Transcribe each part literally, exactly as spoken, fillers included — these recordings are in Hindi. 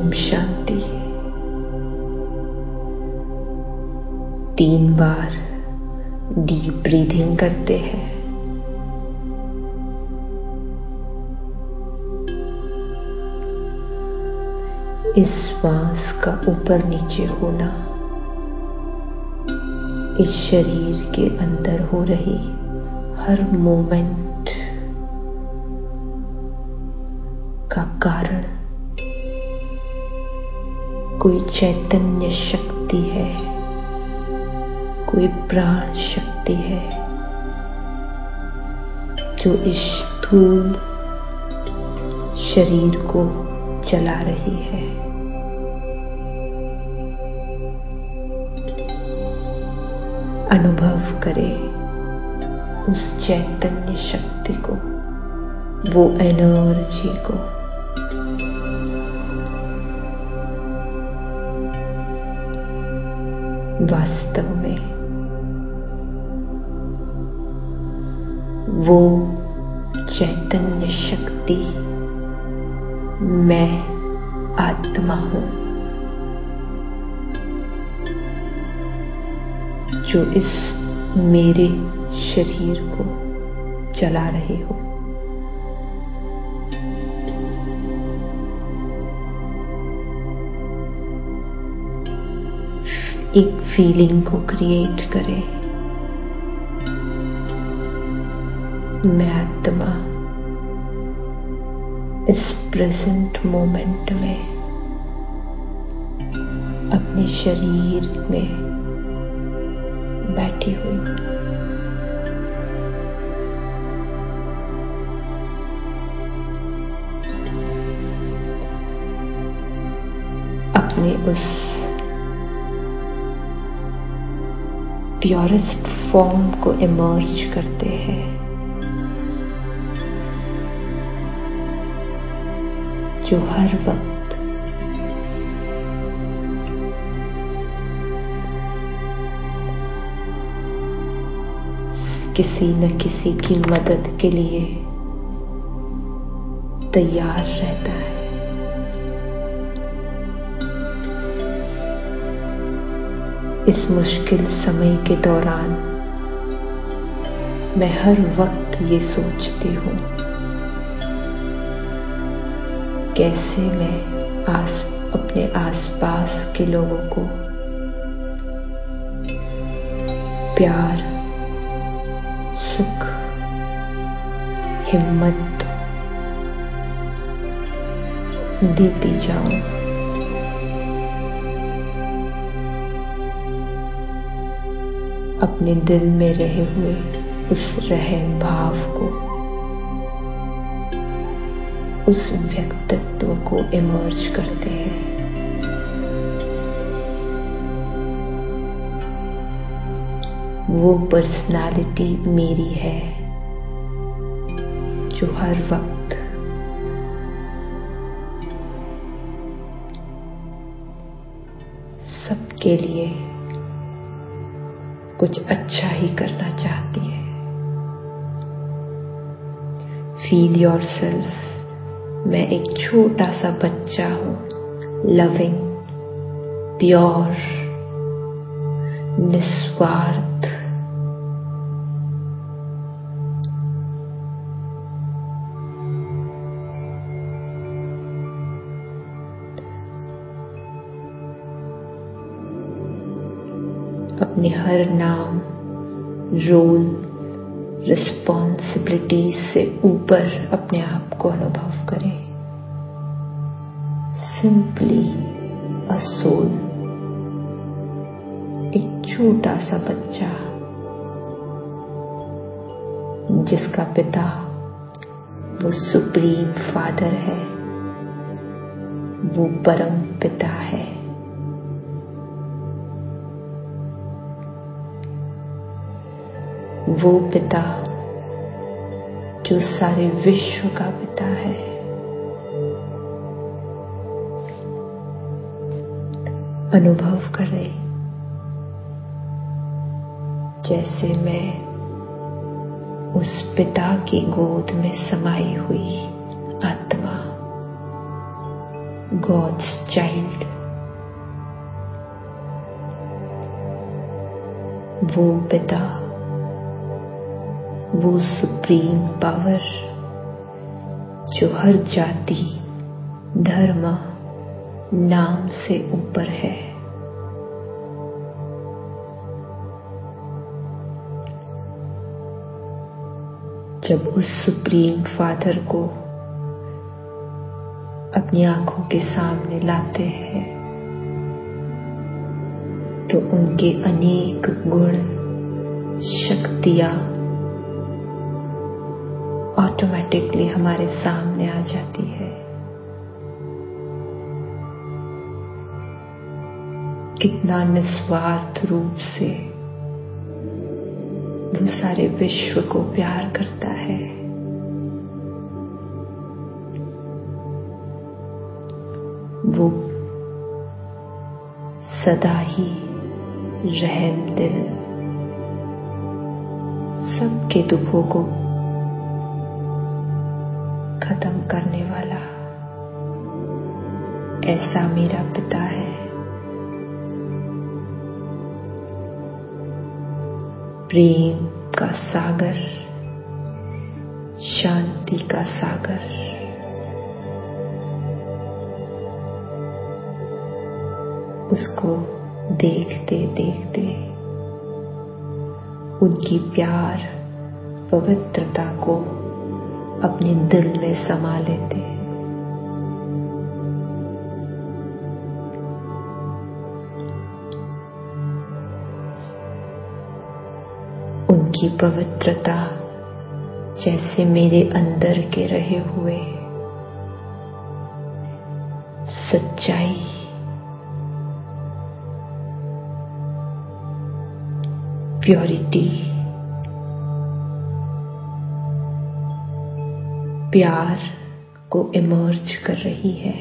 ओम शांति। तीन बार डीप ब्रीदिंग करते हैं। इस श्वास का ऊपर नीचे होना इस शरीर के अंदर हो रही हर मोमेंट का कारण कोई चैतन्य शक्ति है, कोई प्राण शक्ति है जो इस स्थूल शरीर को चला रही है। अनुभव करें उस चैतन्य शक्ति को, वो एनर्जी को। वास्तव में वो चैतन्य शक्ति मैं आत्मा हूं, जो इस मेरे शरीर को चला रही हूं। एक फीलिंग को क्रिएट करें, मैं आत्मा इस प्रेजेंट मोमेंट में अपने शरीर में बैठी हुई हूं। अपने उस प्योरेस्ट फॉर्म को इमर्ज करते हैं, जो हर वक्त किसी न किसी की मदद के लिए तैयार रहता है। इस मुश्किल समय के दौरान मैं हर वक्त ये सोचती हूँ, कैसे मैं आस अपने आसपास के लोगों को प्यार, सुख, हिम्मत देती जाऊं। अपने दिल में रहे हुए उस रहम भाव को, उस व्यक्तित्व को इमर्ज करते हैं। वो पर्सनालिटी मेरी है जो हर वक्त सबके लिए कुछ अच्छा ही करना चाहती है। फील योरसेल्फ, मैं एक छोटा सा बच्चा हूं, लविंग, प्योर, निस्वार्थ। अपने हर नाम, रोल, रिस्पॉन्सिबिलिटीज से ऊपर अपने आप को अनुभव करें। सिंपली अ सोल, एक छोटा सा बच्चा जिसका पिता वो सुप्रीम फादर है, वो परम पिता है। वो पिता जो सारे विश्व का पिता है। अनुभव करें जैसे मैं उस पिता की गोद में समाई हुई आत्मा, God's child, वो पिता, वो सुप्रीम पावर जो हर जाति, धर्म, नाम से ऊपर है। जब उस सुप्रीम फादर को अपनी आंखों के सामने लाते हैं तो उनके अनेक गुण, शक्तियां ऑटोमेटिकली हमारे सामने आ जाती है। कितना निस्वार्थ रूप से वो सारे विश्व को प्यार करता है। वो सदा ही रहमदिल, सबके दुखों को खत्म करने वाला ऐसा मेरा पिता है। प्रेम का सागर, शांति का सागर, उसको देखते देखते उनकी प्यार, पवित्रता को अपने दिल में समा लेते हैं। उनकी पवित्रता जैसे मेरे अंदर के रहे हुए सच्चाई, प्योरिटी, प्यार को इमर्ज कर रही है।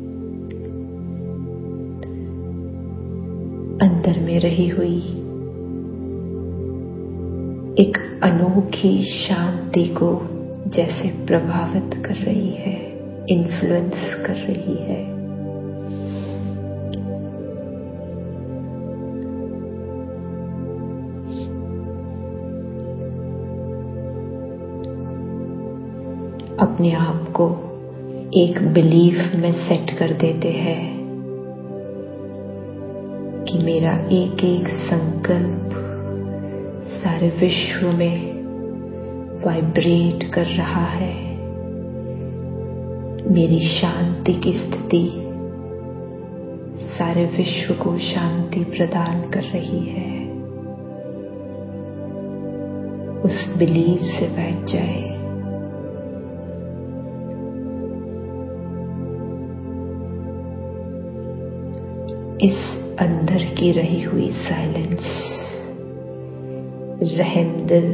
अंदर में रही हुई एक अनोखी शांति को जैसे प्रभावित कर रही है, इन्फ्लुएंस कर रही है। अपने आप को एक बिलीफ में सेट कर देते हैं कि मेरा एक एक संकल्प सारे विश्व में वाइब्रेट कर रहा है। मेरी शांति की स्थिति सारे विश्व को शांति प्रदान कर रही है। उस बिलीव से बैठ जाए। इस अंदर की रही हुई साइलेंस, रहमदिल,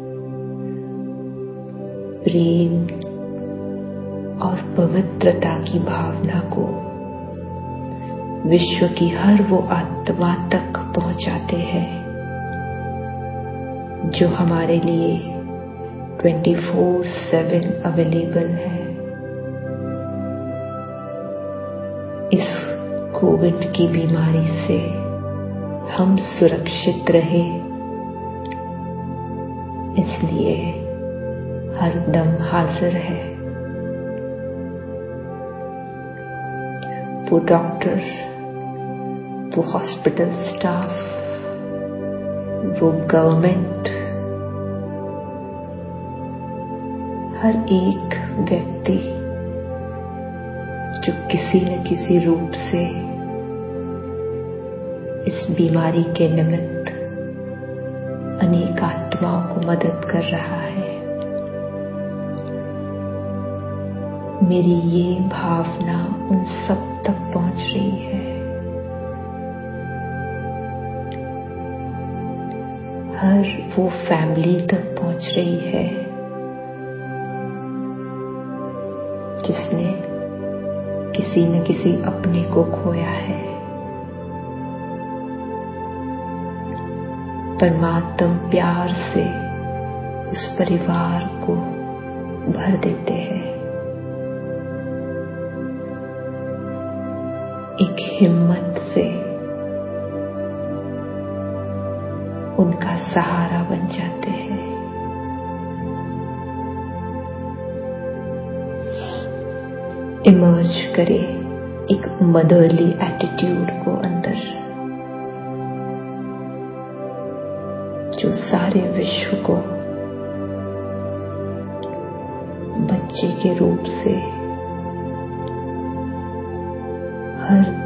प्रेम और पवित्रता की भावना को विश्व की हर वो आत्मा तक पहुंचाते हैं जो हमारे लिए ट्वेंटी फोर सेवन अवेलेबल है। इस कोविड की बीमारी से हम सुरक्षित रहे, इसलिए हर दम हाजिर है। वो डॉक्टर, वो हॉस्पिटल स्टाफ, वो गवर्नमेंट, हर एक व्यक्ति जो किसी न किसी रूप से इस बीमारी के निमित्त अनेक आत्माओं को मदद कर रहा है। मेरी ये भावना उन सब तक पहुंच रही है। हर वो फैमिली तक पहुंच रही है जिसने किसी न किसी अपने को खोया है। परमात्मा प्यार से उस परिवार को भर देते हैं। एक हिम्मत से उनका सहारा बन जाते हैं। इमर्ज करे एक मदरली एटीट्यूड को अंदर, जो सारे विश्व को बच्चे के रूप से हर